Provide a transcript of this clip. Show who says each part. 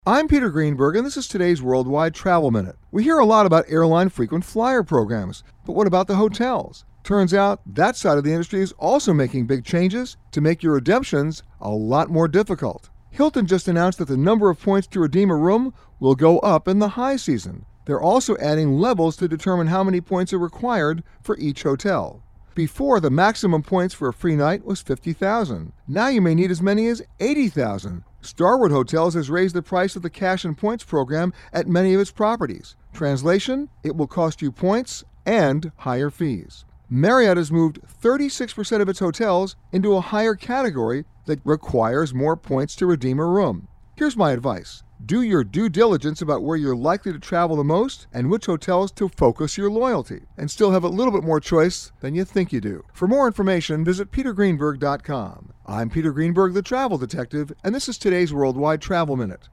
Speaker 1: I'm Peter Greenberg, and this is today's Worldwide Travel Minute. We hear a lot about airline frequent flyer programs, but what about the hotels? Turns out that side of the industry is also making big changes to make your redemptions a lot more difficult. Hilton just announced that the number of points to redeem a room will go up in the high season. They're also adding levels to determine how many points are required for each hotel. Before, the maximum points for a free night was 50,000. Now you may need as many as 80,000. Starwood Hotels has raised the price of the cash and points program at many of its properties. Translation, it will cost you points and higher fees. Marriott has moved 36% of its hotels into a higher category that requires more points to redeem a room. Here's my advice. Do your due diligence about where you're likely to travel the most and which hotels to focus your loyalty, and still have a little bit more choice than you think you do. For more information, visit petergreenberg.com. I'm Peter Greenberg, the Travel Detective, and this is today's Worldwide Travel Minute.